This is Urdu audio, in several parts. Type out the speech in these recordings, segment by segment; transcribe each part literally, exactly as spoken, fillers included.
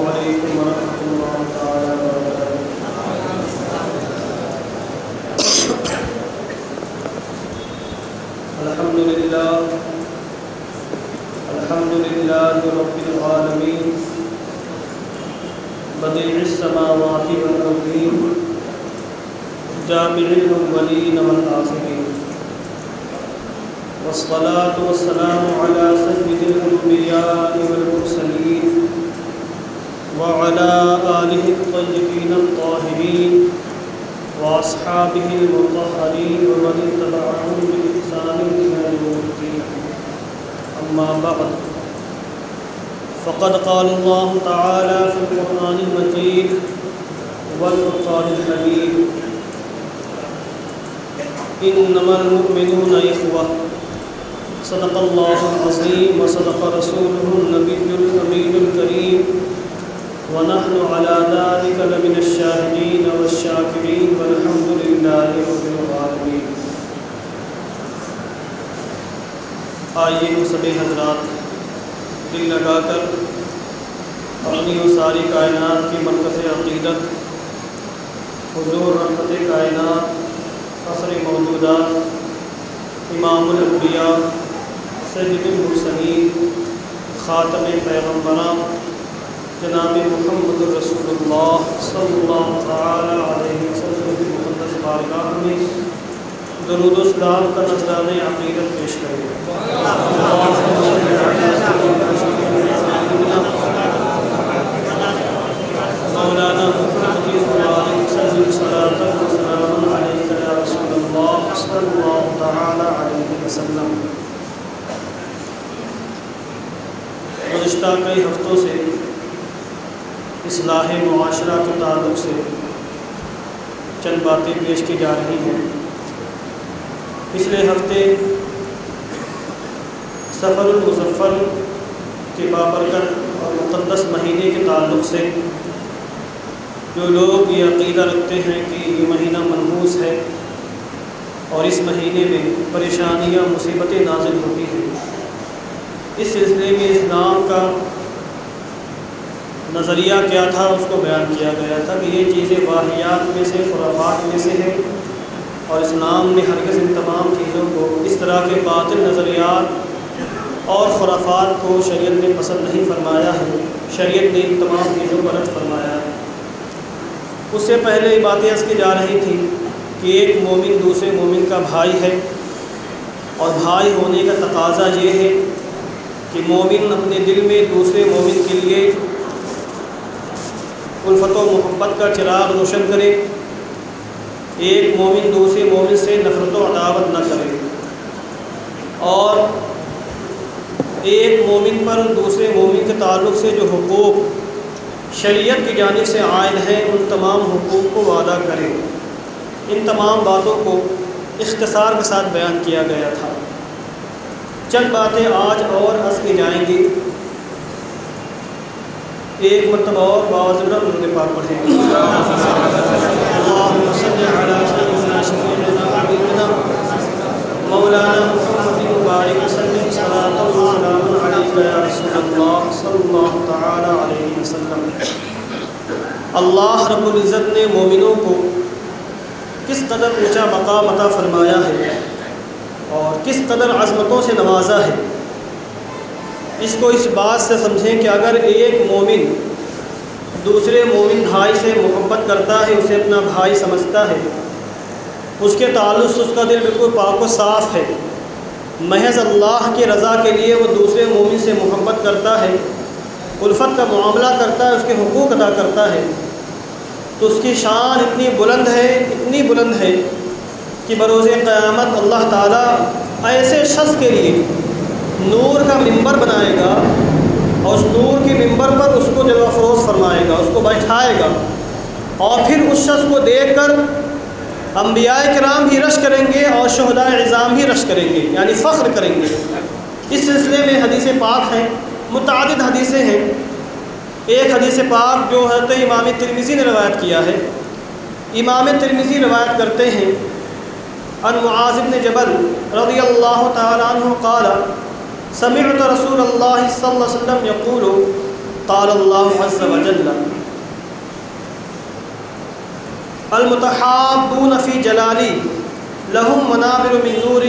علیکم ورحمۃ اللہ تعالی وبرکاتہ۔ الحمد للہ الحمد للہ رب العالمین بدیع السماوات والارضین جامع الاولین والآخرین، والصلاة والسلام على سيد الأنبياء والمرسلين وعلى آله الطيبين الطاهرين وأصحابه المطهرين ومن اتبعهم بإحسان إلى يوم الدين، أما بعد، فقد قال الله تعالى في القرآن المجيد والفرقان الحميد: إنما المؤمنون إخوة، صدق الله العظيم وصدق رسوله النبي الأمين الكريم، ونحن على ذلك لمن الشاهدين والشاكرين والحمد لله رب العالمين۔ آئیے وہ سبھی حضرات دل لگا کر اپنی و ساری کائنات کی مرکز عقیدت حضور رحمت کائنات فخر موجودات امام الانبیاء سید المرسلین خاتم پیغمبران جناب محمد رسول اللہ صلی اللہ تعالی علیہ وسلم کی مقدس بارگاہ میں درود و سلام کا نذرانہ عقیدت پیش کریں۔ مولانا محمد صلاۃ و سلام علیک یا رسول اللہ صلی اللہ تعالی علیہ وسلم۔ گزشتہ کئی ہفتوں سے اصلاح معاشرہ کے تعلق سے چند باتیں پیش کی جا رہی ہیں۔ پچھلے ہفتے سفر المظفر کے بابرکت اور مقدس مہینے کے تعلق سے جو لوگ یہ عقیدہ رکھتے ہیں کہ یہ مہینہ منحوس ہے اور اس مہینے میں پریشانیاں مصیبتیں نازل ہوتی ہیں، اس سلسلے میں اسلام کا نظریہ کیا تھا اس کو بیان کیا گیا تھا کہ یہ چیزیں واہیات میں سے خرافات میں سے ہیں، اور اسلام نے ہرگز ان تمام چیزوں کو اس طرح کے باطل نظریات اور خرافات کو شریعت نے پسند نہیں فرمایا ہے، شریعت نے ان تمام چیزوں کو رد فرمایا ہے۔ اس سے پہلے یہ باتیں عرض کی جا رہی تھی کہ ایک مومن دوسرے مومن کا بھائی ہے، اور بھائی ہونے کا تقاضا یہ ہے کہ مومن اپنے دل میں دوسرے مومن کے لیے الفت و محبت کا چراغ روشن کرے، ایک مومن دوسرے مومن سے نفرت و عداوت نہ کرے، اور ایک مومن پر دوسرے مومن کے تعلق سے جو حقوق شریعت کی جانب سے عائد ہیں ان تمام حقوق کو ادا کرے۔ ان تمام باتوں کو اختصار کے ساتھ بیان کیا گیا تھا۔ چند باتیں آج اور عرض کی جائیں گی۔ ایک مرتبہ اور باوزن درود پاک پڑھیں۔ اللہم صل علی سیدنا شفیعنا حبیبنا مولانا محمد مبارک وسلم صلاۃ و سلام علیک یا رسول اللہ صلی اللہ تعالی علیہ وسلم۔ اللہ رب العزت نے مومنوں کو کس قدر اونچا مقام عطا فرمایا ہے اور کس قدر عظمتوں سے نوازا ہے، اس کو اس بات سے سمجھیں کہ اگر ایک مومن دوسرے مومن بھائی سے محبت کرتا ہے، اسے اپنا بھائی سمجھتا ہے، اس کے تعلق سے اس کا دل بالکل پاک و صاف ہے، محض اللہ کی رضا کے لیے وہ دوسرے مومن سے محبت کرتا ہے، الفت کا معاملہ کرتا ہے، اس کے حقوق ادا کرتا ہے، تو اس کی شان اتنی بلند ہے اتنی بلند ہے کہ بروز قیامت اللہ تعالیٰ ایسے شخص کے لیے نور کا منبر بنائے گا، اور اس نور کے منبر پر اس کو جلوہ افروز فرمائے گا، اس کو بیٹھائے گا، اور پھر اس شخص کو دیکھ کر انبیاء کرام بھی رشک کریں گے اور شہداء عظام بھی رشک کریں گے، یعنی فخر کریں گے۔ اس سلسلے میں حدیث پاک ہیں، متعدد حدیثیں ہیں۔ ایک حدیث پاک جو حضرت امام ترمذی نے روایت کیا ہے، امام ترمذی روایت کرتے ہیں عن معاذ بن جبل رضی اللہ تعالی عنہ قال سمعت رسول اللہ صلی اللہ علیہ وسلم یقول قال اللہ عز وجل المتحابون فی جلالی لہم منابر من نور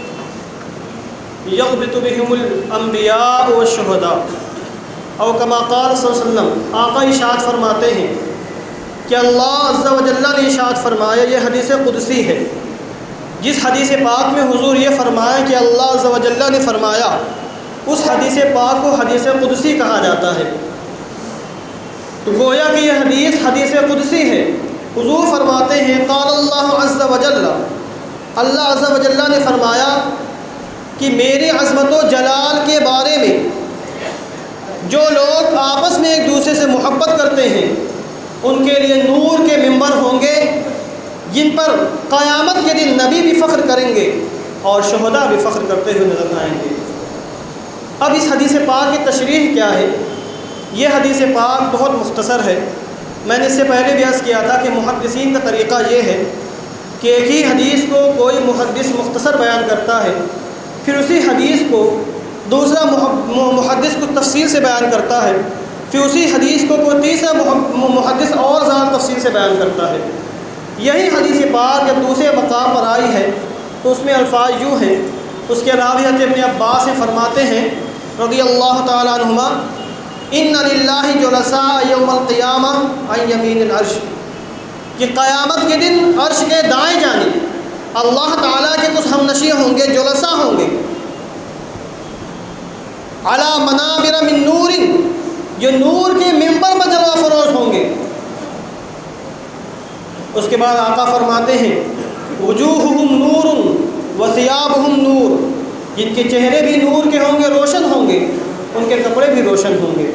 یغبط بہم الانبیاء والشہداء، او کما قال صلی اللہ علیہ وسلم، آقا ارشاد فرماتے ہیں کہ اللہ عز و جل نے ارشاد فرمایا، یہ حدیث قدسی ہے، جس حدیث پاک میں حضور یہ فرمایا کہ اللہ عز و جل نے فرمایا، اس حدیث پاک کو حدیث قدسی کہا جاتا ہے۔ تو گویا کہ یہ حدیث حدیث قدسی ہے۔ حضور فرماتے ہیں قال اللہ عز و جل، اللہ عز و جل نے فرمایا کہ میری عظمت و جلال کے بارے میں جو لوگ آپس میں ایک دوسرے سے محبت کرتے ہیں ان کے لیے نور کے ممبر ہوں گے، جن پر قیامت کے دن نبی بھی فخر کریں گے اور شہداء بھی فخر کرتے ہوئے نظر آئیں گے۔ اب اس حدیث پاک کی تشریح کیا ہے؟ یہ حدیث پاک بہت مختصر ہے۔ میں نے اس سے پہلے بھی عرض کیا تھا کہ محدثین کا طریقہ یہ ہے کہ ایک ہی حدیث کو کوئی محدث مختصر بیان کرتا ہے، پھر اسی حدیث کو دوسرا محدث کو تفصیل سے بیان کرتا ہے، پھر اسی حدیث کو کوئی تیسرا محدث اور زیادہ تفصیل سے بیان کرتا ہے۔ یہی حدیث پاک جب دوسرے مقام پر آئی ہے تو اس میں الفاظ یوں ہیں، اس کے راوی حضرت ابن عباس سے فرماتے ہیں رضی اللہ تعالیٰ عنہما، ان للہ جلساء یوم القیامہ عن یمین العرش، کہ قیامت کے دن عرش کے دائیں جانب اللہ تعالیٰ کے کچھ ہم نشین ہوں گے، جلساء ہوں گے، علی منابر من نور، جو نور کے ممبر پر جلوہ فروز ہوں گے۔ اس کے بعد آقا فرماتے ہیں وجوہہم نور وثیابہم نور، جن کے چہرے بھی نور کے ہوں گے، روشن ہوں گے، ان کے کپڑے بھی روشن ہوں گے۔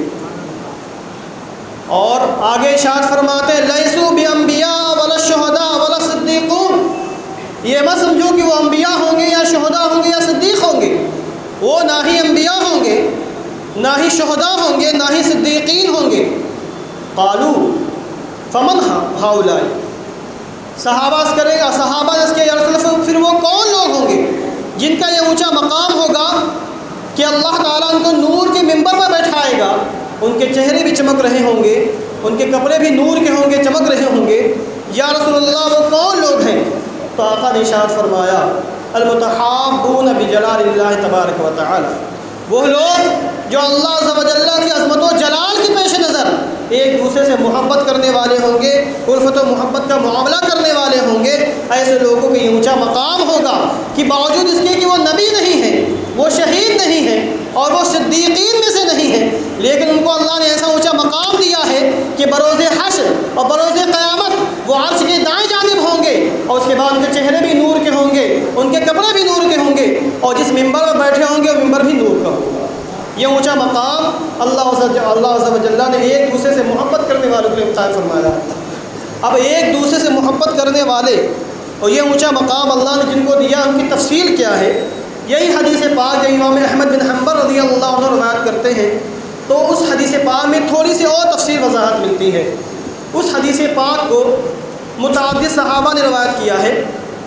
اور آگے ارشاد فرماتے ہیں لیسوا بانبیاء ولا شہداء ولا صدیقون، یہ مت سمجھو کہ وہ انبیاء ہوں گے یا شہداء ہوں گے یا صدیق ہوں گے، وہ نہ ہی انبیاء ہوں گے، نہ ہی شہداء ہوں گے، نہ ہی صدیقین ہوں گے۔ قالوا فمن ہؤلاء، صحابہ اس کرے گا صحابہ اس کے یا رسول اللہ، پھر وہ کون لوگ ہوں گے جن کا یہ اونچا مقام ہوگا کہ اللہ تعالیٰ ان کو نور کے ممبر پر بیٹھائے گا، ان کے چہرے بھی چمک رہے ہوں گے، ان کے کپڑے بھی نور کے ہوں گے، چمک رہے ہوں گے، یا رسول اللہ وہ کون لوگ ہیں؟ تو آقا نے ارشاد فرمایا المتحابون بجلال اللہ تبارک و تعالی، وہ لوگ جو اللہ عز و جل کی عظمت و جلال کے پیش نظر ایک دوسرے سے محبت کرنے والے ہوں گے، الفت و محبت کا معاملہ کرنے والے ہوں گے۔ ایسے لوگوں کو یہ اونچا مقام ہوگا کہ باوجود اس کے کہ وہ نبی نہیں ہیں، وہ شہید نہیں ہیں اور وہ صدیقین میں سے نہیں ہیں، لیکن ان کو اللہ نے ایسا اونچا مقام دیا ہے کہ بروز حشر اور بروز قیامت وہ عرش کے دائیں جانب ہوں گے، اور اس کے بعد ان کے چہرے بھی نور کے ہوں گے، ان کے کپڑے بھی نور کے ہوں گے، اور جس ممبر پر بیٹھے ہوں گے وہ ممبر بھی نور کا ہوگا۔ یہ اونچا مقام اللہ اللہ عز و جل نے ایک دوسرے سے محبت کرنے والوں کے لیے قائم فرمایا۔ اب ایک دوسرے سے محبت کرنے والے اور یہ اونچا مقام اللہ نے جن کو دیا، ان کی تفصیل کیا ہے؟ یہی حدیث پاک جو امام احمد بن حنبل رضی اللہ عنہ روایت کرتے ہیں، تو اس حدیث پاک میں تھوڑی سی اور تفصیل وضاحت ملتی ہے۔ اس حدیث پاک کو متعدد صحابہ نے روایت کیا ہے۔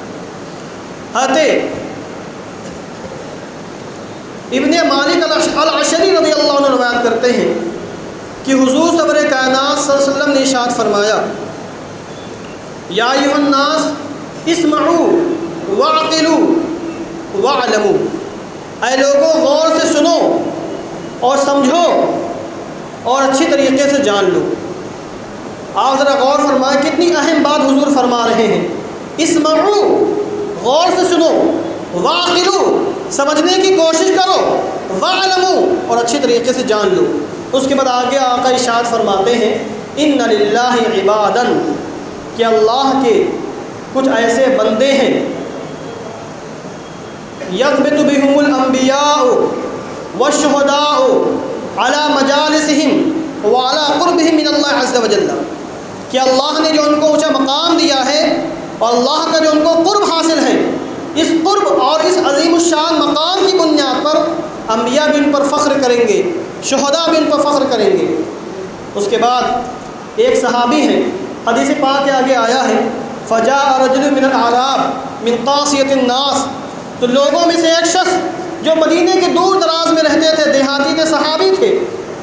حضرت ابن مالک الاشعری رضی اللہ عنہ روایت کرتے ہیں کہ حضور صبر کائنات صلی اللہ علیہ وسلم نے ارشاد فرمایا یا ایھا الناس اسمعوا واعقلوا واعلموا، اے لوگوں غور سے سنو اور سمجھو اور اچھی طریقے سے جان لو۔ آپ ذرا غور فرمائیں کتنی اہم بات حضور فرما رہے ہیں۔ اسمعوا، غور سے سنو، واعقلوا، سمجھنے کی کوشش کرو، واعلموا، اور اچھی طریقے سے جان لو۔ اس کے بعد آگے آقا ارشاد فرماتے ہیں ان للہ عبادا، کہ اللہ کے کچھ ایسے بندے ہیں یغبط بہم الانبیاء والشہداء علی مجالسہم وعلی قربہم من اللہ عز وجل، کہ اللہ نے جو ان کو اونچا مقام دیا ہے اور اللہ کا جو ان کو قرب حاصل ہے، اس قرب اور اس عظیم الشان مقام کی بنیاد پر انبیاء بھی ان پر فخر کریں گے، شہداء بھی ان پر فخر کریں گے۔ اس کے بعد ایک صحابی ہیں، حدیث پاک کے آگے آیا ہے فجاء رجل من الاعراب من قاصیۃ الناس، تو لوگوں میں سے ایک شخص جو مدینے کے دور دراز میں رہتے تھے، دیہاتی تھے، صحابی تھے،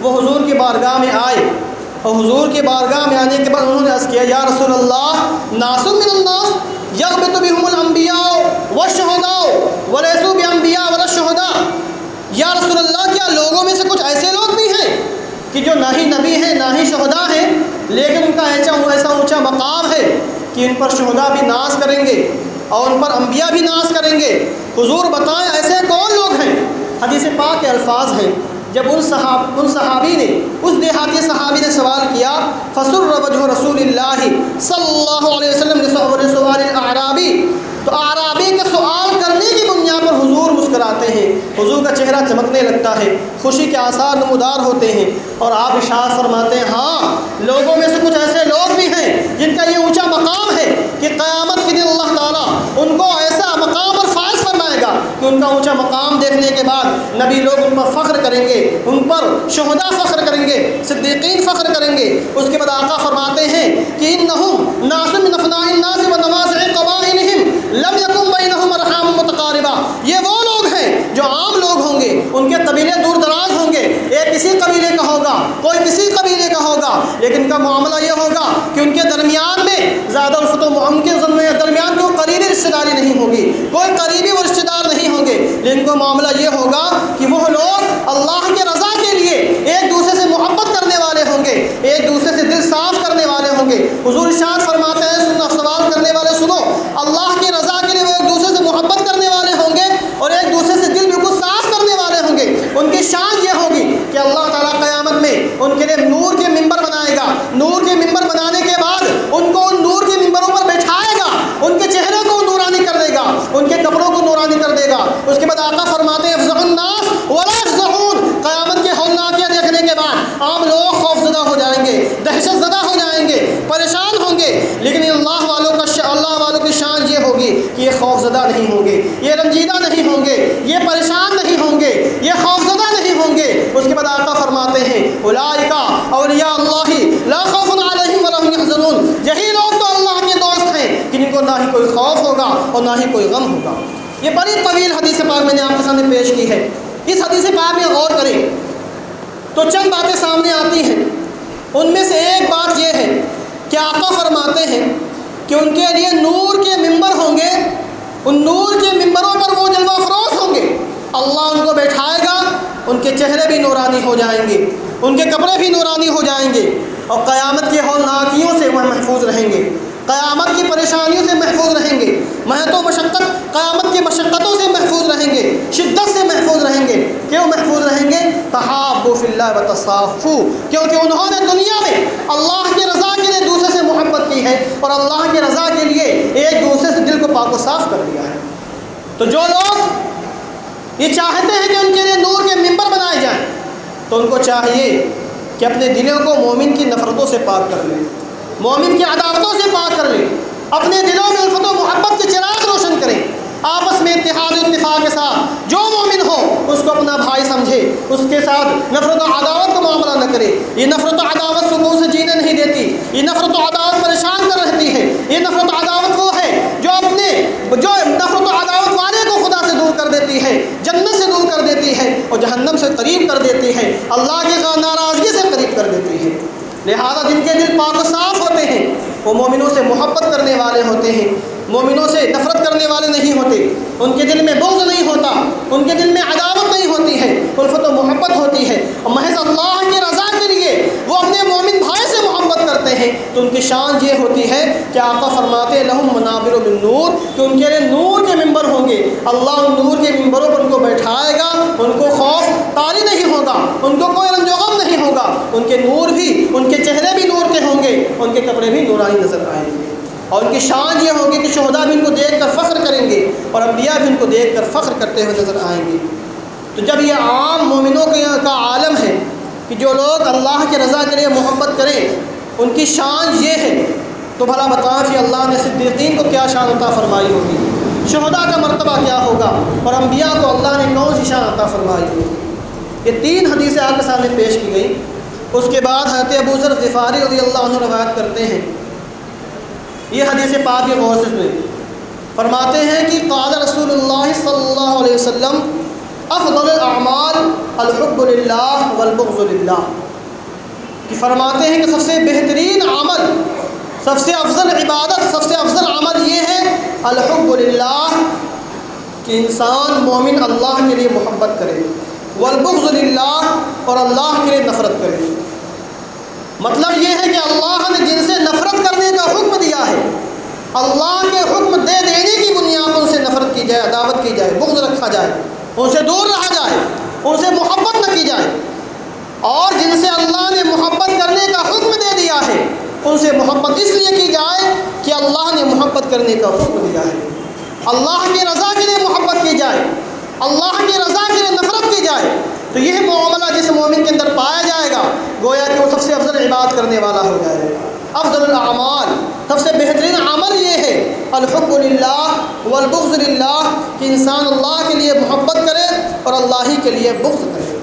وہ حضور کی بارگاہ میں آئے، اور حضور کی بارگاہ میں آنے کے بعد انہوں نے عرض کیا یا رسول اللہ ناس من الناس یغبط بهم الانبیاء والشہداء ولیسوا بانبیاء ولا شہداء، یا رسول اللہ کیا لوگوں میں سے کچھ ایسے لوگ بھی ہیں کہ جو نہ ہی نبی ہیں نہ ہی شہداء ہیں، لیکن ان کا ایسا ایسا اونچا مقام ہے کہ ان پر شہداء بھی ناز کریں گے اور ان پر انبیاء بھی ناز کریں گے؟ حضور بتائیں ایسے کون لوگ ہیں؟ حدیث پاک کے الفاظ ہیں، جب ان صحاب ان صحابی نے اس دیہاتی صحابی نے سوال کیا فسر وجہ رسول اللہ صلی اللہ علیہ وسلم سوال الاعرابی، تو اعرابی کے سوال کرنے کی بنیاد پر حضور مسکراتے ہیں، حضور کا چہرہ چمکنے لگتا ہے، خوشی کے آثار نمودار ہوتے ہیں، اور آپ ارشاد فرماتے ہیں ہاں لوگوں میں سے کچھ ایسے لوگ بھی ہیں جن کا یہ اونچا مقام ہے کہ قیامت کے دن اللہ تعالیٰ ان کو ایسا مقام پر فائز فرمائے گا کہ ان کا اونچا مقام دیکھنے کے بعد نبی لوگ ان پر فخر کریں گے، ان پر شہداء فخر کریں گے، صدیقین فخر کریں گے۔ اس کے بعد آقا فرماتے ہیں کہ انہم ناس من افناء الناس ونوازع قبائلہم لم یکن بینہم ارحام متقاربہ، یہ وہ لوگ ہیں جو عام لوگ ہوں گے، ان کے قبیلے دور دراز ہوں گے، ایک کسی قبیلے کا ہوگا کوئی کسی قبیلے کا ہوگا، لیکن ان کا معاملہ یہ ہوگا کہ ان کے درمیان میں زیادہ الفت و ان کے درمیان کوئی قریبی رشتہ داری نہیں ہوگی، کوئی قریبی و رشتہ دار نہیں ہوں گے، لیکن کو معاملہ یہ ہوگا کہ وہ لوگ اللہ کے رضا کے لیے ایک دوسرے سے محبت کرنے والے ہوں گے، ایک دوسرے سے دل صاف کرنے والے ہوں گے۔ حضور ارشاد فرماتے ہیں سننا سوال کرنے والے سنو، اللہ کی رضا کے لیے وہ ایک دوسرے سے محبت کرنے والے ہوں گے اور ایک دوسرے سے دل بالکل صاف کرنے والے ہوں گے۔ ان کی شان یہ ہوگی کہ اللہ تعالیٰ قیامت میں ان کے لیے نور کے ممبر بنائے گا، نور کے ممبر بنانے کے بعد ان کو ان نور کے ممبروں پر بٹھائے گا، ان کے چہروں کو نورانی کر دے گا، ان کے کپڑوں کو نورانی کر دے گا۔ اس کے بعد آقا فرماتے ہیں افزع الناس ولا یفزعون، قیامت کے ہولناکیاں دیکھنے کے بعد عام لوگ خوف زدہ ہو جائیں گے، دہشت زدہ ہو جائیں گے، پریشان ہوں گے، لیکن اللہ والوں کا اللہ والوں کی شان یہ ہوگی کہ یہ خوف زدہ نہیں ہوں گے، یہ رنجیدہ نہیں ہوں گے، یہ پریشان نہیں ہوں گے، یہ خوف زدہ نہیں ہوں گے۔ اس کے بعد آقا فرماتے ہیں اولئک اولیاء اللہ لا خوف علیہم ولا هم يحزنون، یہی لوگ تو اللہ کے دوست ہیں کہ جن کو نہ ہی کوئی خوف ہوگا اور نہ ہی کوئی غم ہوگا۔ یہ بڑی طویل حدیث پاک میں نے آپ کے سامنے پیش کی ہے، اس حدیث پاک میں غور کریں تو چند باتیں سامنے آتی ہیں۔ ان میں سے ایک بات یہ ہے کہ آقا فرماتے ہیں کہ ان کے لیے نور کے ممبر ہوں گے، ان نور کے ممبروں پر وہ جلوہ افروز ہوں گے، اللہ ان کو بیٹھائے گا، ان کے چہرے بھی نورانی ہو جائیں گے، ان کے کپڑے بھی نورانی ہو جائیں گے، اور قیامت کی ہولناکیوں سے وہ محفوظ رہیں گے، قیامت کی پریشانیوں سے محفوظ رہیں گے، محنت و مشقت قیامت کی مشقتوں سے محفوظ رہیں گے، شدت سے محفوظ رہیں گے۔ کیوں محفوظ رہیں گے؟ تحابوا فی اللہ وتصافوا، کیونکہ انہوں نے دنیا میں اللہ کی رضا کے لیے دوسرے سے محبت کی ہے اور اللہ کی رضا کے لیے ایک دوسرے سے دل کو پاک و صاف کر دیا ہے۔ تو جو لوگ یہ چاہتے ہیں کہ ان کے لیے نور کے ممبر بنائے جائیں تو ان کو چاہیے کہ اپنے دلوں کو مومن کی نفرتوں سے پاک کر لیں، مومن کی عداوتوں سے پاک کر لیں، اپنے دلوں میں الفت و محبت کے چراغ روشن کریں، آپس میں اتحاد و اتفاق کے ساتھ جو مومن ہو اس کو اپنا بھائی سمجھے، اس کے ساتھ نفرت و عداوت کا معاملہ نہ کرے۔ یہ نفرت و عداوت سکون سے جینے نہیں دیتی، یہ نفرت و عداوت پریشان کر رہتی ہے، یہ نفرت و عداوت وہ ہے جو اپنے جو نفرت و عداوت والے کو خدا سے دور کر دیتی ہے، جنت سے دور کر دیتی ہے اور جہنم سے قریب کر دیتی ہے، اللہ کی ناراضگی سے قریب کر دیتی ہے۔ لہذا جن کے دل پاک و صاف ہوتے ہیں وہ مومنوں سے محبت کرنے والے ہوتے ہیں، مومنوں سے نفرت کرنے والے نہیں ہوتے، ان کے دل میں بغض نہیں ہوتا، ان کے دل میں عداوت نہیں ہوتی ہے، الفت و محبت ہوتی ہے، اور محض اللہ کی رضا کے لیے وہ اپنے مومن بھائی سے محبت کرتے ہیں۔ تو ان کی شان یہ ہوتی ہے کہ آقا فرماتے لہم منابر من نور، کہ ان کے لیے نور کے ممبر ہوں گے، اللہ ان نور کے ممبروں پر ان کو بیٹھائے گا، ان کو خوف طاری نہیں ہوگا، ان کو کوئی رنج و غم نہیں ہوگا، ان کے نور بھی ان کے چہرے بھی نور کے ہوں گے، ان کے کپڑے بھی نورانی نظر آئیں گے، اور ان کی شان یہ ہوگی کہ شہداء بھی ان کو دیکھ کر فخر کریں گے اور انبیاء بھی ان کو دیکھ کر فخر کرتے ہوئے نظر آئیں گے۔ تو جب یہ عام مومنوں کا عالم ہے کہ جو لوگ اللہ کی رضا کے لیے محبت کریں ان کی شان یہ ہے، تو بھلا بتائیں کہ اللہ نے صدیقین کو کیا شان عطا فرمائی ہوگی، شہداء کا مرتبہ کیا ہوگا، اور انبیاء کو اللہ نے کون سی شان عطا فرمائی ہوگی۔ یہ تین حدیثیں آپ کے سامنے پیش کی گئی۔ اس کے بعد حضرت ابو ذر غفاری رضی اللہ عنہ روایت کرتے ہیں، یہ حدیث پاک کے غور سے سنیں، فرماتے ہیں کہ قال رسول اللہ صلی اللہ علیہ وسلم افضل الاعمال الحب للہ والبغض للہ، کہ فرماتے ہیں کہ سب سے بہترین عمل، سب سے افضل عبادت، سب سے افضل عمل یہ ہے الحب للہ، کہ انسان مومن اللہ کے لیے محبت کرے، والبغض للہ، اور اللہ کے لیے نفرت کرے۔ مطلب یہ ہے کہ اللہ نے جن سے نفرت کرنے کا حکم دیا ہے، اللہ کے حکم دے دینے کی بنیاد پر ان سے نفرت کی جائے، عداوت کی جائے، بغض رکھا جائے، ان سے دور رہا جائے، ان سے محبت نہ کی جائے۔ اور جن سے اللہ نے محبت کرنے کا حکم دے دیا ہے، ان سے محبت اس لیے کی جائے کہ اللہ نے محبت کرنے کا حکم دیا ہے، اللہ کی رضا کے لیے محبت کی جائے، اللہ کی رضا کے لیے نفرت کی جائے۔ تو یہ معاملہ جس مومن کے اندر پایا جائے گا، گویا کہ وہ سب سے افضل عبادت کرنے والا ہو جائے گا۔ افضل الاعمال، سب سے بہترین عمل یہ ہے الحب للہ والبغض للہ، کہ انسان اللہ کے لیے محبت کرے اور اللہ ہی کے لیے بغض کرے۔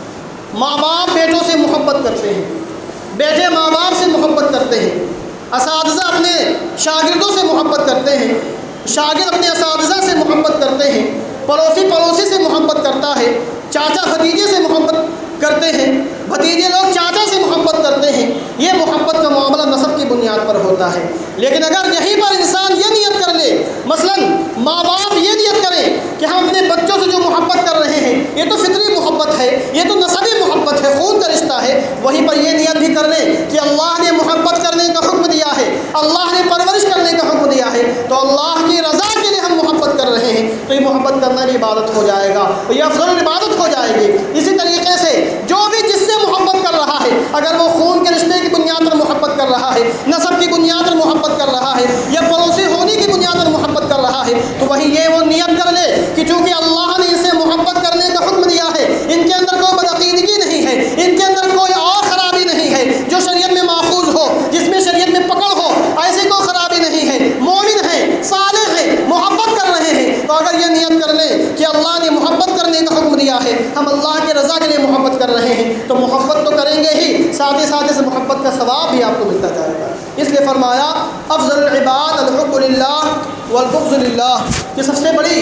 ماں باپ بیٹوں سے محبت کرتے ہیں، بیٹے ماں باپ سے محبت کرتے ہیں، اساتذہ اپنے شاگردوں سے محبت کرتے ہیں، شاگرد اپنے اساتذہ سے محبت کرتے ہیں، پڑوسی پڑوسی سے محبت کرتا ہے، چاچا بھتیجے سے محبت کرتے ہیں، بھتیجے لوگ چاچا سے محبت کرتے ہیں۔ یہ محبت کا معاملہ نسب کی بنیاد پر ہوتا ہے۔ لیکن اگر یہیں پر انسان یہ نیت کر لے، مثلا ماں باپ یہ نیت کریں کہ ہم اپنے بچوں سے جو محبت کر رہے ہیں یہ تو فطری محبت ہے، یہ تو نسبی محبت ہے، خون کا رشتہ ہے، وہیں پر یہ نیت بھی کر لیں کہ اللہ نے محبت کرنے کا حکم دیا ہے، اللہ نے پرورش کرنے کا حکم دیا ہے، تو اللہ کی رضا کے لیے ہم محبت کر رہے ہیں، تو یہ محبت کرنا بھی عبادت ہو جائے گا، یہ افضل عبادت ہو جائے گی۔ اسی طریقے سے جو بھی جس سے محبت کر رہا ہے، اگر وہ خون کے رشتے کی بنیاد پر محبت کر رہا ہے، نسب کی بنیاد پر محبت کر رہا ہے، یا پڑوسی ہونے کی بنیاد پر محبت کر رہا ہے، تو وہیں یہ وہ نیت کر لے کہ چونکہ اللہ نے اسے محبت کرنے کا حکم دیا ہے، ان کے اندر کوئی بدعقیدگی نہیں ہے، ان کے اندر کوئی اور خرابی نہیں ہے جو شریعت میں ماخوذ ہو، جس میں شریعت میں پکڑ ہو، ایسی کوئی خرابی نہیں ہے، مومن ہے، صالح ہے، محبت کر رہے ہیں، تو اگر یہ نیت کر لیں کہ اللہ نے محبت کرنے کا حکم دیا ہے، ہم اللہ کی رضا کے لیے محبت کر رہے ہیں، تو محبت تو کریں گے ہی، ساتھ ہی ساتھ اس محبت کا ثواب بھی آپ کو ملتا جائے گا۔ اس لیے فرمایا افضل العباد الحب للہ والبغض للہ، کہ سب سے بڑی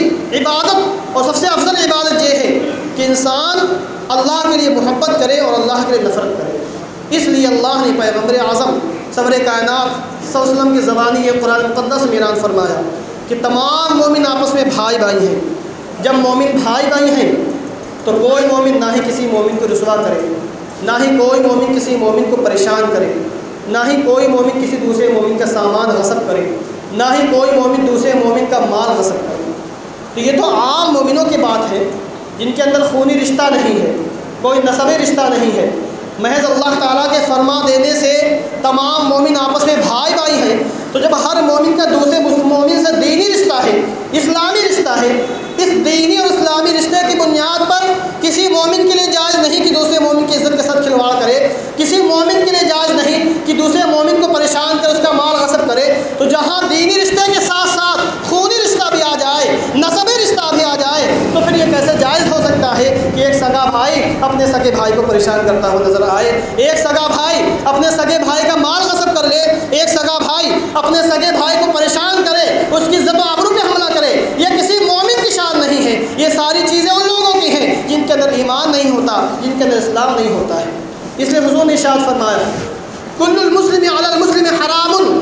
عبادت اور سب سے افضل عبادت یہ ہے کہ انسان اللہ کے لیے محبت کرے اور اللہ کے لیے نفرت کرے۔ اس لیے اللہ نے پیغمبر اعظم سرور کائنات صلی اللہ علیہ وسلم کی زبانی یہ قرآن مقدس میں اعلان فرمایا کہ تمام مومن آپس میں بھائی بھائی ہیں۔ جب مومن بھائی بھائی ہیں تو کوئی مومن نہ ہی کسی مومن کو رسوا کرے، نہ ہی کوئی مومن کسی مومن کو پریشان کرے، نہ ہی کوئی مومن کسی دوسرے مومن کا سامان غصب کرے، نہ ہی کوئی مومن دوسرے مومن کا مال غصب کرے۔ تو یہ تو عام مومنوں کی بات ہے جن کے اندر خونی رشتہ نہیں ہے، کوئی نسبی رشتہ نہیں ہے، محض اللہ تعالیٰ کے فرما دینے سے تمام مومن آپس میں بھائی بھائی ہیں۔ تو جب ہر مومن کا دوسرے مومن سے دینی رشتہ ہے، اسلامی رشتہ ہے، اس دینی اور اسلامی رشتے کی بنیاد پر کسی مومن کے لیے جائز نہیں کہ دوسرے مومن کی عزت کے ساتھ کھلواڑ کرے، کسی مومن کے لیے جائز نہیں کہ دوسرے مومن کو پریشان کر اس کا مال غصب کرے۔ تو جہاں دینی رشتے کے ساتھ ساتھ خونی رشتہ بھی آ جائے، نسبی رشتہ بھی آ جائے، تو پھر یہ کیسے جائز ہو سکتا ہے کہ ایک سگا بھائی اپنے سگے بھائی کو پریشان کرتا ہوا نظر آئے، ایک سگا بھائی اپنے سگے بھائی کا مال غصب کر لے، ایک سگا بھائی اپنے سگے بھائی کو پریشان کرے، اس کی عزت و آبرو پہ حملہ کرے۔ یہ کسی مومن کی شان نہیں ہے، یہ ساری چیزیں ان لوگوں کی ہیں جن کے اندر ایمان نہیں ہوتا، جن کے اندر اسلام نہیں ہوتا ہے۔ اس لیے حضور نے ارشاد فرمایا کل المسلم علی المسلم حرام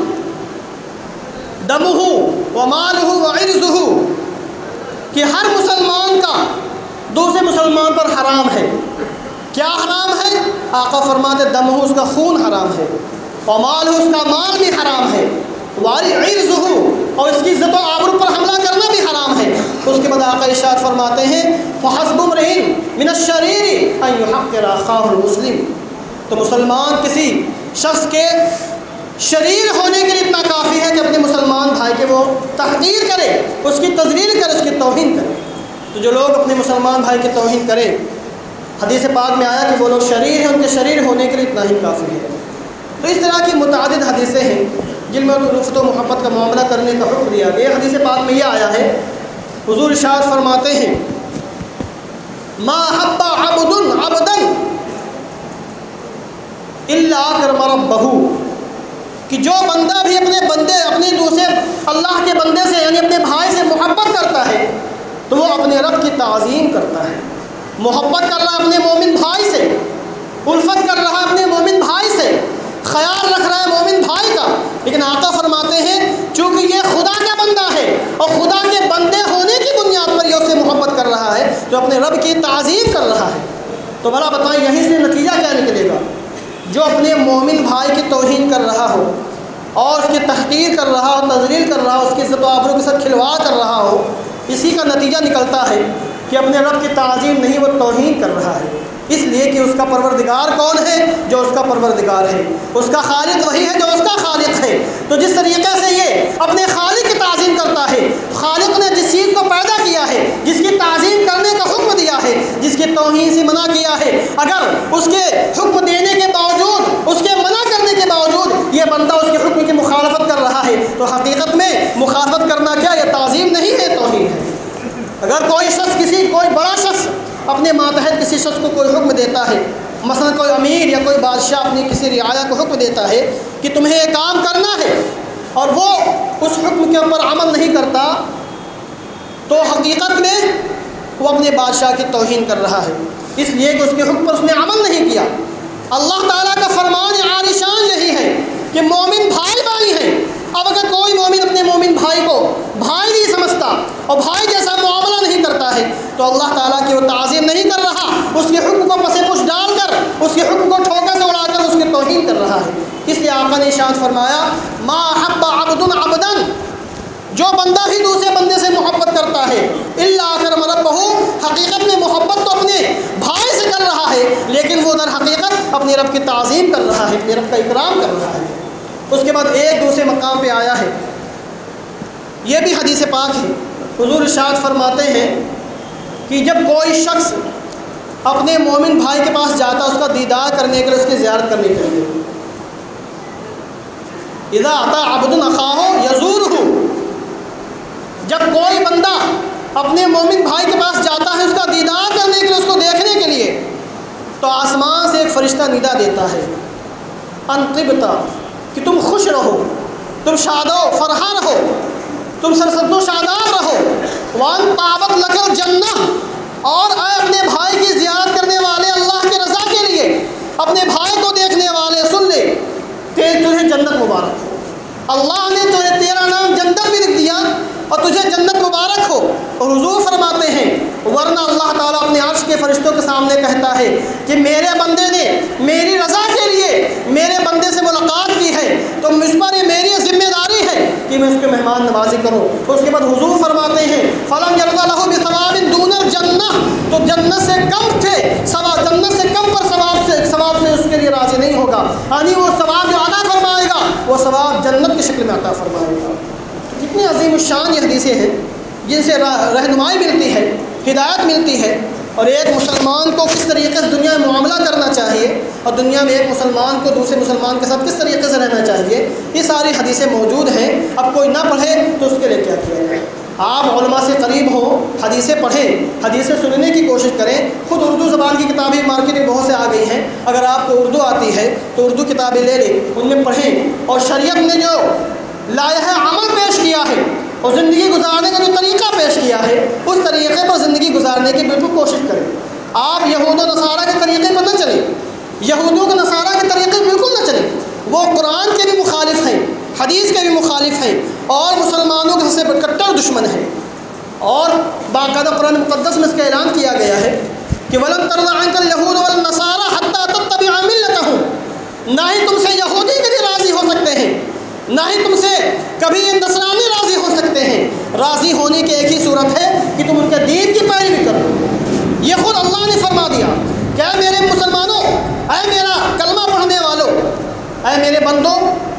دمہ ومالہ وعرضہ، کہ ہر مسلمان کا دوسرے مسلمان پر حرام ہے۔ کیا حرام ہے؟ آقا فرماتے دمہ، اس کا خون حرام ہے، ومالہ، اس کا مال بھی حرام ہے، وعرضہ، اور اس کی عزت و آبرو پر حملہ کرنا بھی حرام ہے۔ اس کے بعد آقا ارشاد فرماتے ہیں فحسب امرئ من الشریر ان یحقر اخاہ المسلم، تو مسلمان کسی شخص کے شریر ہونے کے لیے اتنا کافی ہے کہ اپنے مسلمان بھائی کے وہ تحقیر کرے، اس کی تذلیل کرے، اس کی توہین کرے۔ تو جو لوگ اپنے مسلمان بھائی کی توہین کرے، حدیث پاک میں آیا کہ وہ لوگ شریر ہیں، ان کے شریر ہونے کے لیے اتنا ہی کافی ہے۔ تو اس طرح کی متعدد حدیثیں ہیں جن میں رفت و محبت کا معاملہ کرنے کا حکم دیا گیا۔ حدیث پاک میں یہ آیا ہے، حضور ارشاد فرماتے ہیں ما حب عبد عبدا الا اکرم ربہ، کہ جو بندہ بھی اپنے بندے اپنے دوسرے اللہ کے بندے سے یعنی اپنے بھائی سے محبت کرتا ہے تو وہ اپنے رب کی تعظیم کرتا ہے۔ محبت کر رہا ہے اپنے مومن بھائی سے، الفت کر رہا ہے اپنے مومن بھائی سے، خیال رکھ رہا ہے مومن بھائی کا، لیکن آقا فرماتے ہیں چونکہ یہ خدا کا بندہ ہے اور خدا کے بندے ہونے کی بنیاد پر یہ اس سے محبت کر رہا ہے، جو اپنے رب کی تعظیم کر رہا ہے، تو بھلا بتائیں یہیں سے نتیجہ کیا نکلے گا؟ جو اپنے مومن بھائی کی توہین کر رہا ہو اور اس کی تحقیر کر رہا ہو، تذلیل کر رہا ہو، اس کی عزت و آبرو کے ساتھ کھلواڑ کر رہا ہو، اسی کا نتیجہ نکلتا ہے کہ اپنے رب کی تعظیم نہیں، وہ توہین کر رہا ہے، اس لیے کہ اس کا پروردگار کون ہے؟ جو اس کا پروردگار ہے، اس کا خالق وہی ہے جو اس کا خالق ہے۔ تو جس طریقے سے یہ اپنے خالق کی تعظیم کرتا ہے، خالق نے جس چیز کو پیدا کیا ہے، جس کی تعظیم کرنے کا حکم دیا ہے، جس کی توہین سے منع کیا ہے، اگر اس کے حکم دینے کے باوجود، اس کے منع کرنے کے باوجود یہ بندہ اس کے حکم کی مخالفت کر رہا ہے، تو حقیقت میں مخالفت کرنا کیا؟ یہ تعظیم نہیں ہے، توہین ہے۔ اگر کوئی شخص، کسی کوئی بڑا شخص اپنے ماتحت کسی شخص کو کوئی حکم دیتا ہے، مثلا کوئی امیر یا کوئی بادشاہ اپنی کسی رعایا کو حکم دیتا ہے کہ تمہیں یہ کام کرنا ہے، اور وہ اس حکم کے اوپر عمل نہیں کرتا، تو حقیقت میں وہ اپنے بادشاہ کی توہین کر رہا ہے، اس لیے کہ اس کے حکم پر اس نے عمل نہیں کیا۔ اللہ تعالیٰ کا فرمان عالی شان یہی ہے کہ مومن بھائی بھائی ہیں۔ اب اگر کوئی مومن اپنے مومن بھائی کو بھائی نہیں سمجھتا اور بھائی جیسا معاملہ نہیں کرتا ہے، تو اللہ تعالیٰ کی وہ تعظیم نہیں کر رہا، اس کے حکم کو پس پش ڈال کر، اس کے حکم کو ٹھوکر سے اڑا کر اس کی توہین کر رہا ہے۔ اس لیے آقا نے ارشاد فرمایا ما حب عبد عبدا، جو بندہ بھی دوسرے بندے سے محبت کرتا ہے الا اکرم ربہ، حقیقت میں محبت تو اپنے بھائی سے کر رہا ہے، لیکن وہ در حقیقت اپنے رب کی تعظیم کر رہا ہے، اپنے رب کا اکرام کر رہا ہے۔ اس کے بعد ایک دوسرے مقام پہ آیا ہے، یہ بھی حدیث پاک ہے، حضور ارشاد فرماتے ہیں کہ جب کوئی شخص اپنے مومن بھائی کے پاس جاتا ہے اس کا دیدار کرنے کے لیے، اس کی زیارت کرنے کے لیے، اذا اتی عبد اخاہ یزورہ، جب کوئی بندہ اپنے مومن بھائی کے پاس جاتا ہے اس کا دیدار کرنے کے لیے، اس کو دیکھنے کے لیے، تو آسمان سے ایک فرشتہ ندا دیتا ہے ان طبتا، کہ تم خوش رہو، تم شاد و فرحان رہو، تم سرسبز و شاداب رہو، وان طابت لک الجنہ، اور اے اپنے بھائی کی زیارت کرنے والے اللہ کی رضا کے لیے، اپنے بھائی کو دیکھنے والے سن لے کہ تجھے جنت مبارک ہو، اللہ نے تجھے تیرا نام جنت میں لکھ دیا اور تجھے جنت مبارک ہو۔ اور حضور فرماتے ہیں ورنہ اللہ تعالیٰ اپنے عرش کے فرشتوں کے سامنے کہتا ہے کہ میرے بندے نے میری رضا کے لیے میرے بندے سے ملاقات کی ہے، تو مجھ پر یہ میری ذمہ داری ہے کہ میں اس کے مہمان نوازی کروں۔ تو اس کے بعد حضور فرماتے ہیں فلم یرضى له بثواب دون الجنہ، تو جنت سے کم تھے ثواب، جنت سے کم پر ثواب سے ثواب سے اس کے لیے راضی نہیں ہوگا، یعنی وہ ثواب جو عطا فرمائے گا وہ ثواب جنت کی شکل میں عطا فرمائے گا۔ کتنی عظیم الشان یہ حدیثیں ہیں جن سے رہنمائی ملتی ہے، ہدایت ملتی ہے، اور ایک مسلمان کو کس طریقے سے دنیا میں معاملہ کرنا چاہیے اور دنیا میں ایک مسلمان کو دوسرے مسلمان کے ساتھ کس طریقے سے رہنا چاہیے، یہ ساری حدیثیں موجود ہیں۔ اب کوئی نہ پڑھے تو اس کے لیے کیا کیا جائے؟ آپ علماء سے قریب ہوں، حدیثیں پڑھیں، حدیثیں سننے کی کوشش کریں۔ خود اردو زبان کی کتابیں مارکیٹ میں بہت سے آ گئی ہیں، اگر آپ کو اردو آتی ہے تو اردو کتابیں لے لیں، ان میں پڑھیں، اور شریعت نے جو لائحہ عمل پیش کیا ہے اور زندگی گزارنے کا جو طریقہ پیش کیا ہے اس طریقے پر زندگی گزارنے کی بالکل کوشش کریں۔ آپ یہود و نصارہ کے طریقے پر نہ چلیں، یہودوں کے نصارہ کے طریقے بالکل نہ چلیں، وہ قرآن کے بھی مخالف ہیں، حدیث کے بھی مخالف ہیں، اور مسلمانوں کے سے کٹر دشمن ہیں، اور باقاعدہ قرآن مقدس میں اس کا اعلان کیا گیا ہے کہ وَلَن تَرْضَ عَنْكَ الْيَهُودُ وَالنَّصَارَىٰ حَتَّىٰ تَتَّبِعَ مِلَّتَهُمْ، نہ ہی تم سے یہودی کبھی راضی ہو سکتے ہیں، نہ ہی تم سے کبھی نصرانی راضی ہو سکتے ہیں۔ راضی ہونے کی ایک ہی صورت ہے کہ تم ان کے دین کی پیروی کرو۔ یہ خود اللہ نے فرما دیا کہ اے میرے مسلمانوں، اے میرا کلمہ پڑھنے والوں، اے میرے بندوں،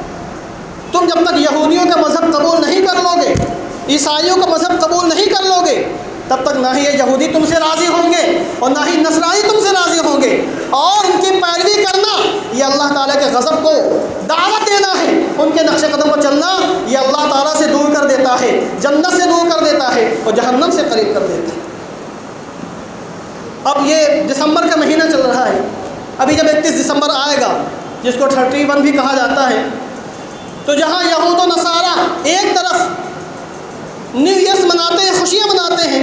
تم جب تک یہودیوں کا مذہب قبول نہیں کر لو گے، عیسائیوں کا مذہب قبول نہیں کر لو گے، تب تک نہ ہی یہ یہودی تم سے راضی ہوں گے اور نہ ہی نصرانی تم سے راضی ہوں گے، اور ان کی پیروی کرنا یہ اللہ تعالیٰ کے غضب کو دعوت دینا ہے، ان کے نقش قدم پر چلنا یہ اللہ تعالیٰ سے دور کر دیتا ہے، جنت سے دور کر دیتا ہے اور جہنم سے قریب کر دیتا ہے۔ اب یہ دسمبر کا مہینہ چل رہا ہے، ابھی جب اکتیس دسمبر آئے گا جس کو تھرٹی ون بھی کہا جاتا ہے، تو جہاں یہود و نصارہ ایک طرف نیو ایئرس مناتے ہیں، خوشیاں مناتے ہیں،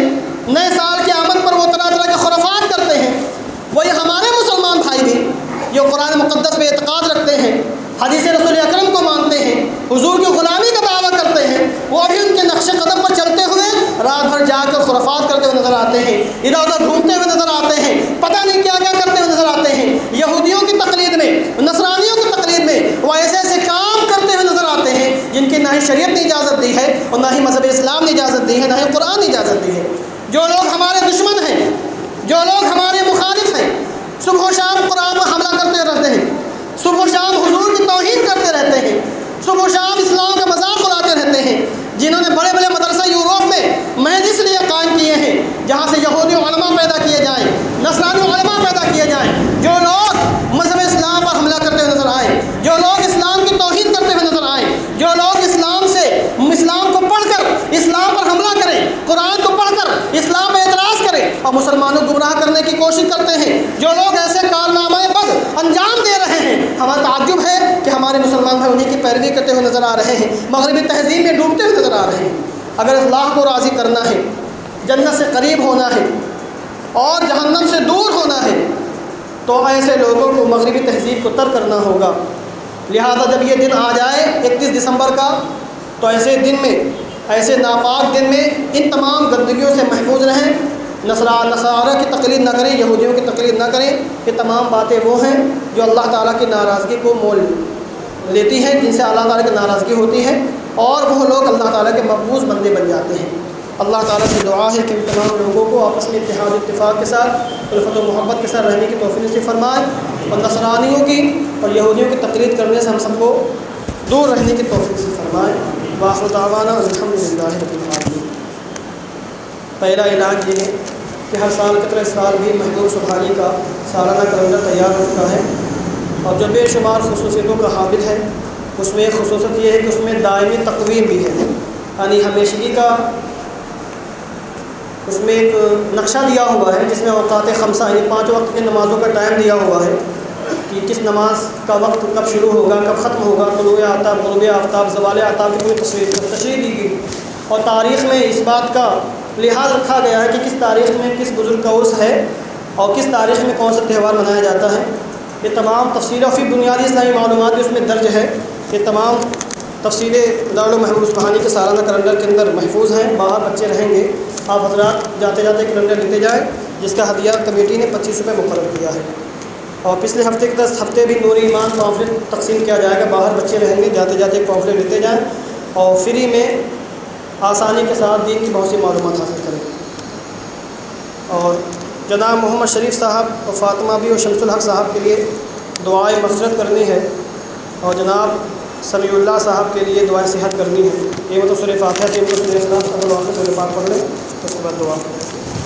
نئے سال کی آمد پر وہ طرح طرح کے خرافات کرتے ہیں، وہی ہمارے مسلمان بھائی بھی جو قرآن مقدس پہ اعتقاد رکھتے ہیں، حدیث رسول اکرم کو مانتے ہیں، حضور کی غلامی کا دعویٰ کرتے ہیں، وہ ابھی ان کے نقش قدم پر چلتے ہوئے رات بھر جا کر خرافات کرتے ہوئے نظر آتے ہیں، ادھر ادھر گھومتے ہوئے نظر آتے ہیں، پتہ نہیں کیا کیا کرتے ہوئے نظر آتے ہیں، یہودیوں کی تقلید میں، نصرانیوں کی تقلید میں وہ ایسے ایسے کام کرتے ہوئے نظر آتے ہیں جن کی نہ ہی شریعت نے اجازت دی ہے اور نہ ہی مذہب اسلام نے اجازت دی ہے، نہ ہی قرآن نے اجازت دی ہے۔ جو لوگ ہمارے دشمن ہیں، جو لوگ ہمارے مخالف ہیں، صبح و شام قرآن پر حملہ کرتے رہتے ہیں، صبح و شام حضور کی توہین کرتے رہتے ہیں، صبح و شام اسلام کا مذاق اڑاتے رہتے ہیں، جنہوں نے بڑے بڑے مدرسہ یوروپ میں محض اس لیے قائم کیے ہیں جہاں سے یہودی علماء پیدا کیے جائیں، نصرانی علماء پیدا کیے جائیں، جو لوگ مذہب اسلام پر حملہ کرتے ہوئے نظر آئیں، جو لوگ اسلام کی توہین کرتے ہوئے نظر آئیں، جو لوگ اسلام سے اسلام کو پڑھ کر اسلام پر حملہ کریں، قرآن کو پڑھ کر اسلام پہ اعتراض کریں اور مسلمانوں کو گمراہ کرنے کی کوشش کرتے ہیں، جو لوگ ایسے کارنامے بد انجام دے رہے ہیں، ہمارا تعجب ہے کہ ہمارے مسلمان بھائی انہیں کی پیروی کرتے ہوئے نظر آ رہے ہیں، مغربی تہذیب میں ڈوبتے ہوئے نظر آ رہے ہیں۔ اگر اللہ کو راضی کرنا ہے، جنت سے قریب ہونا ہے اور جہنم سے دور ہونا ہے تو ایسے لوگوں کو مغربی تہذیب کو ترک کرنا ہوگا۔ لہذا جب یہ دن آ جائے اکتیس دسمبر کا تو ایسے دن میں، ایسے ناپاک دن میں ان تمام گندگیوں سے محفوظ رہیں، نصرا نصارہ کی تقلید نہ کریں، یہودیوں کی تقلید نہ کریں۔ یہ تمام باتیں وہ ہیں جو اللہ تعالیٰ کی ناراضگی کو مول لیتی ہیں، جن سے اللہ تعالیٰ کی ناراضگی ہوتی ہے اور وہ لوگ اللہ تعالیٰ کے مقبوض بندے بن جاتے ہیں۔ اللہ تعالیٰ سے دعا ہے کہ ان تمام لوگوں کو آپس میں اتحاد و اتفاق کے ساتھ الفت و محبت کے ساتھ رہنے کی توفیق نصیب فرمائے اور نصرانیوں کی اور یہودیوں کی تقلید کرنے سے ہم سب کو دور رہنے کی توفیق نصیب فرمائے۔ وآخر دعوانا الحمد للہ رب العالمین۔ پہلا اعلان یہ ہے کہ ہر سال کی طرح اس سال بھی محبوب سبحانی کا سالانہ کیلنڈر تیار ہو چکا ہے اور جو بے شمار خصوصیتوں کا حامل ہے۔ اس میں ایک خصوصیت یہ ہے کہ اس میں دائمی تقویم بھی ہے، یعنی ہمیشگی کا اس میں ایک نقشہ دیا ہوا ہے جس میں اوقات خمسہ یعنی پانچ وقت کی نمازوں کا ٹائم دیا ہوا ہے کہ کس نماز کا وقت کب شروع ہوگا، کب ختم ہوگا، طلوع آفتاب، غروب آفتاب، زوال آفتاب کی پوری تصویر تشریح دی گئی اور تاریخ میں اس بات کا لحاظ رکھا گیا ہے کہ کس تاریخ میں کس بزرگ کا عرس ہے اور کس تاریخ میں کون سا تہوار منایا جاتا ہے۔ یہ تمام تفصیلیں فی بنیادی اسلامی معلومات بھی اس میں درج ہے۔ یہ تمام تفصیلیں دارالمحبوب سبحانی کے سالانہ کیلنڈر کے اندر محفوظ ہیں، باہر بچے رہیں گے۔ آپ حضرات جاتے جاتے کیلنڈر لیتے جائیں جس کا ہدیہ کمیٹی نے پچیس روپے مقرر کیا ہے اور پچھلے ہفتے کے دس ہفتے بھی نور ایمان پامفلٹ تقسیم کیا جائے گا، باہر بچے رہیں گے، جاتے جاتے ایک پامفلٹ لیتے جائیں اور فری میں آسانی کے ساتھ دین کی بہت سی معلومات حاصل کریں۔ اور جناب محمد شریف صاحب اور فاطمہ بھی اور شمس الحق صاحب کے لیے دعائیں مغفرت کرنی ہے اور جناب سمیع اللہ صاحب کے لیے دعائیں صحت کرنی ہے۔ یہ مطلب سورہ فاتحہ سے ان کو سورہ اخلاص قبل واقع سورہ پاک پڑھ لیں، اس کے بعد دعا کریں۔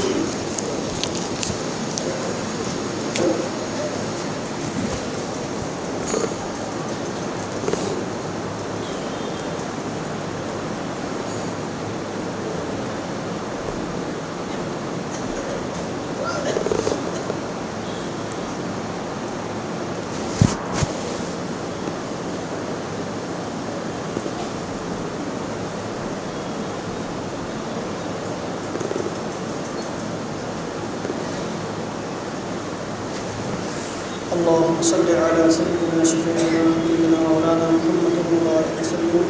اللهم صل على سيدنا شفيعنا نبينا مولانا محمد وبارك وسلم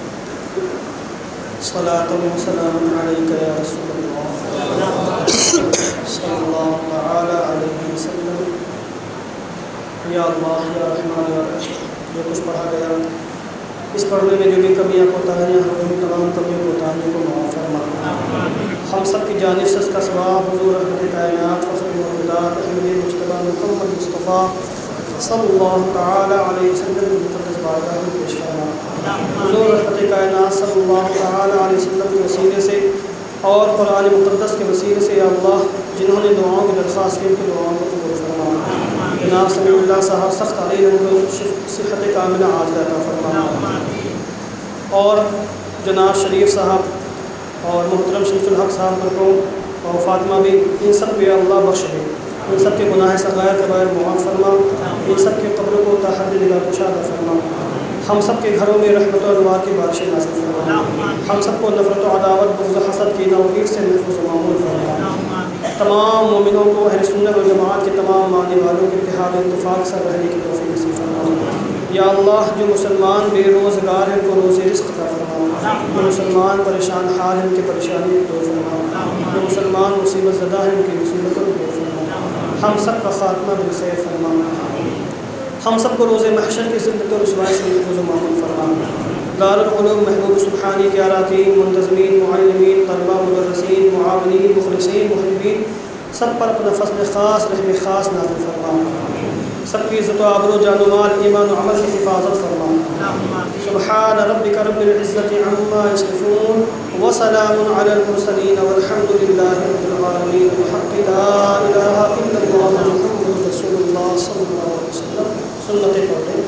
صلاة وسلام عليك يا رسول الله صلى الله تعالى عليه وسلم۔ یا اللہ یا رحمان یا رحیم، جو کچھ پڑھا گیا اس پڑھنے میں جو بھی کمیاں کوتاہیاں ہیں ان تمام کمیوں کوتاہیوں کو معاف فرما۔ ہم سب کی جانب سے اس کا ثواب حضور رحمت کائنات فضل و خدا احمد مجتبی محمد مصطفیٰ صلی اللہ تعالی علیہ وسلم کی مقدس بارگاہ میں پیش فرما۔ حضور رحمت کائنات صلی اللہ تعالی علیہ وسلم کے وسیلے سے اور قرآن مقدس کے وسیلے سے یا اللہ جنہوں نے دعاؤں کی درخواست کی ان کی دعاؤں کو قبول فرما۔ جناب سمیع اللہ صاحب سخت علی ان کو صحت کاملہ عاجلہ عطا فرما اور جناب شریف صاحب اور محترم شمس الحق صاحب مرحوم اور فاطمہ بھی، ان سب پہ اللہ بخش دے، ان سب کے گناہ صغائر کبائر معاف فرما، ان سب کے قبر کو تا حد نگاہ کشادہ فرما۔ ہم سب کے گھروں میں رحمت و انوار کی بارشیں نازل فرما، ہم سب کو نفرت و عداوت بغض و حسد کی نوقیر سے محفوظ و معمول فرما، تمام مومنوں کو اہل سنت و جماعت کے تمام ماننے والوں کے اتحاد و اتفاق سے رہنے کی توفیق نصیب فرما۔ یا اللہ جو مسلمان بے روزگار ہیں ان کو روزی رزق عطا فرما، جو مسلمان پریشان حال ہیں ان کی پریشانی کو دور فرما، جو مسلمان مصیبت زدہ ہیں ان کی مصیبتوں کو دور فرما، ہم سب کا خاتمہ بالخیر فرما، ہم سب کو روز محشر کی ذلت و رسوائی سے محفوظ و معمول فرما۔ دارالعلوم محبوب سبحانی کے اراکین، منتظمین، معلمین، طلبہ، مدرسین، معاونین، مخلصین، محبین سب پر اپنا فضل خاص رحم خاص نازل فرما، سب کی عزت و آبرو جان و مال ایمان و عمل کی حفاظت فرما۔ سبحان ربک رب العزت عما یصفون وسلام علی المرسلین والحمد للہ رب العالمین بحق لا الہ الا اللہ محمد رسول اللہ صلی اللہ علیہ وسلم۔ سنت پڑھیں۔